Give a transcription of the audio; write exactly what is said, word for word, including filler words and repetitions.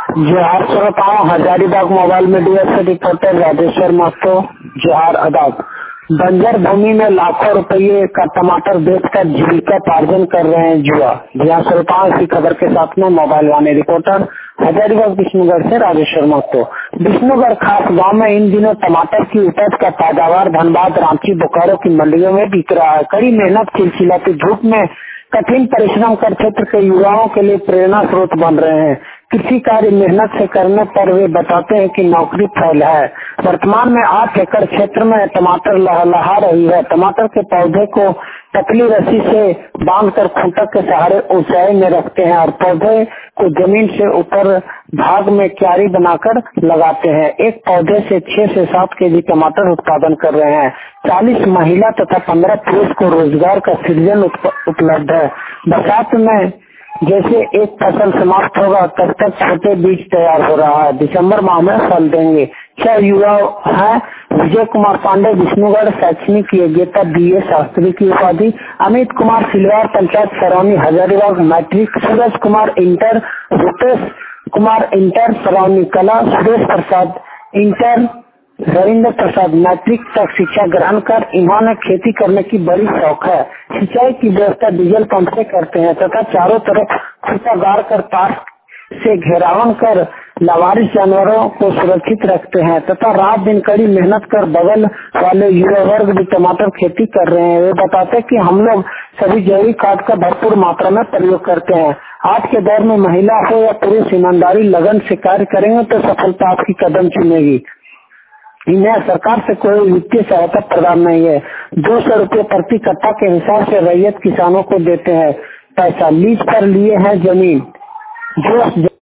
जोहार श्रोताओं, Hazaribagh mobile media से रिपोर्टर राजेश्वर महतो। जोहार अदाब। बंजर भूमि में लाखों रुपये का टमाटर बेचकर जीविका पार्जन कर रहे हैं युवा। जहाँ श्रोताओं, इसी खबर के साथ में मोबाइल वाले रिपोर्टर हजारीबाग विष्णुगढ़ से राजेश्वर महतो। विष्णुगढ़ खास गांव में इन दिनों टमाटर की उपज का पैदावार धनबाद, रांची, बोकारो की मंडियों में बिक रहा है। कड़ी मेहनत, चिलचिलाती धूप में कठिन परिश्रम कर क्षेत्र के युवाओं के लिए प्रेरणा स्रोत बन रहे हैं। किसी कार्य मेहनत से करने पर वे बताते हैं कि नौकरी फैल है। वर्तमान में आठ एकड़ क्षेत्र में टमाटर लहलहा रही है। टमाटर के पौधे को पतली रस्सी से बांधकर खूंटा के सहारे ऊंचाई में रखते हैं और पौधे को जमीन से ऊपर भाग में क्यारी बनाकर लगाते हैं। एक पौधे से छह से सात केजी टमाटर उत्पादन कर रहे हैं। चालीस महिला तथा पंद्रह पुरुष को रोजगार का सृजन उपलब्ध है। बरसात में जैसे एक फसल समाप्त होगा तब तक छोटे बीज तैयार हो रहा है। दिसंबर माह में फल देंगे। छह युवा हैं: विजय कुमार पांडे, विष्णुगढ़, शैक्षणिक योग्यता बी ए शास्त्री की उपाधि; Amit Kumar Silwar, panchayat Sarauni, Hazaribagh, matric; Suraj Kumar inter; Rupesh Kumar inter, Sarauni कला; सुरेश प्रसाद इंटर, रविंद्र प्रसाद मैट्रिक तक शिक्षा ग्रहण कर इन्होंने खेती करने की बड़ी शौक है। सिंचाई की व्यवस्था डीजल पंप से करते हैं तथा चारों तरफ खूंटा गाड़ कर तार से घेरावन कर लावारिस जानवरों को सुरक्षित रखते हैं तथा रात दिन कड़ी मेहनत कर बगल वाले युवा वर्ग भी टमाटर खेती कर रहे हैं। वे बताते हैं कि हम लोग सभी जैविक खाद का भरपूर मात्रा में प्रयोग करते हैं। आज के दौर में महिला हो या पुरुष ईमानदारी लगन से कार्य करेंगे तो सफलता आपकी कदम चूमेगी। इन्हें सरकार से कोई वित्तीय सहायता प्रदान नहीं है। दो सौ रूपये प्रति कट्टा के हिसाब से रैयत किसानों को देते हैं। पैसा लीज पर लिए हैं जमीन जो